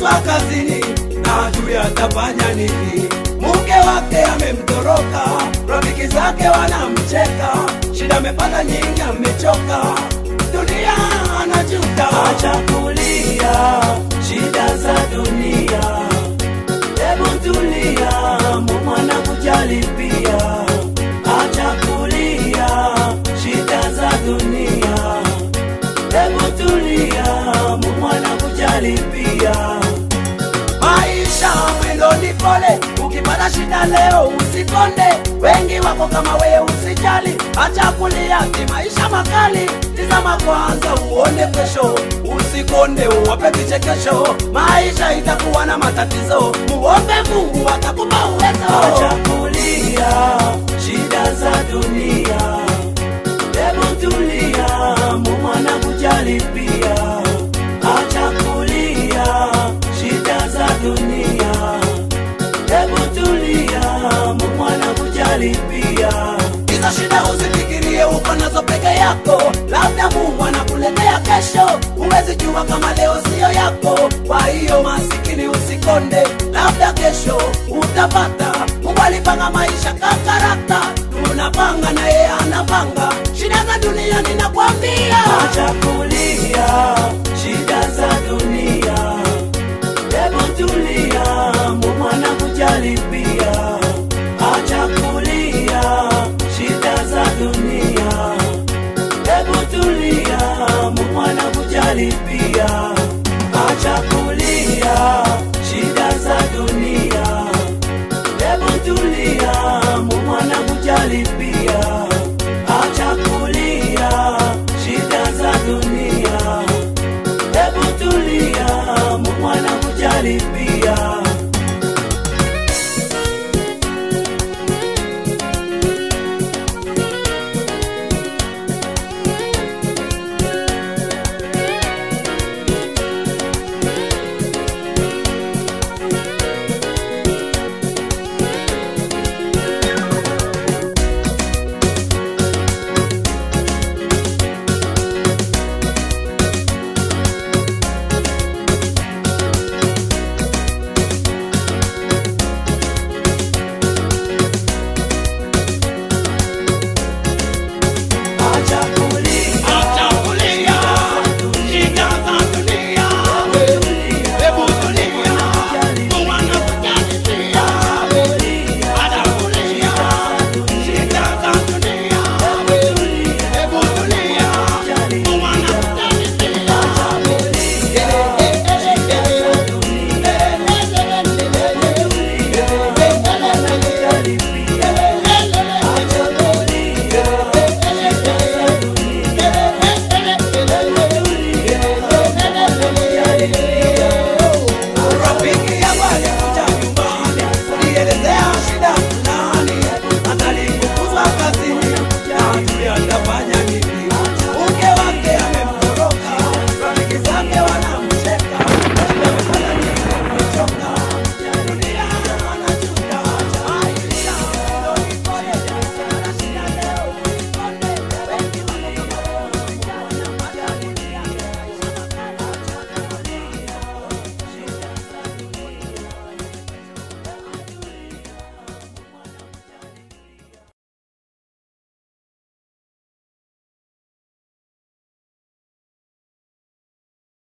amefukuzwa kazini na ajui atafanya nini. Mke wake amemtoroka, rafiki zake wanamcheka, shida amepata nyingi, amechoka, dunia anajuta. Acha kulia shida za dunia, hebu tulia, Mungu anakujali pia. Acha kulia shida za dunia, hebu tulia, Mungu anakujali pia. Maisha mwendo ni pole, ukipata shida leo usikonde, wengi wako kama wewe usijali. Acha kulia ti maisha makali, tizama kwanza uone kesho, usikonde uwape vichekesho, maisha itakuwa na matatizo, muombe Mungu atakupa uwezo. Acha kulia shida za dunia, hebu tulia, Mungu anakujali pia. Acha kulia shida za dunia, hebu tulia, Mungu anakujali pia. Hizo shida usifikirie uko nazo peke yako, labda Mungu anakuletea kesho, huwezi jua kama leo sio yako. Kwa hiyo masikini usikonde, labda kesho utapata. Mungu alipanga maisha kakarata, tunapanga na yeye anapanga. Shida za dunia ninakwambia, acha kulia shida za dunia, hebu tulia, Mungu anakujali pia. Acha kulia shida za dunia, hebu tulia, Mungu anakujali pia. Acha kulia shida za dunia, hebu tulia, Mungu anakujali pia. Acha kulia shida za dunia, hebu tulia, Mungu anakujali pia.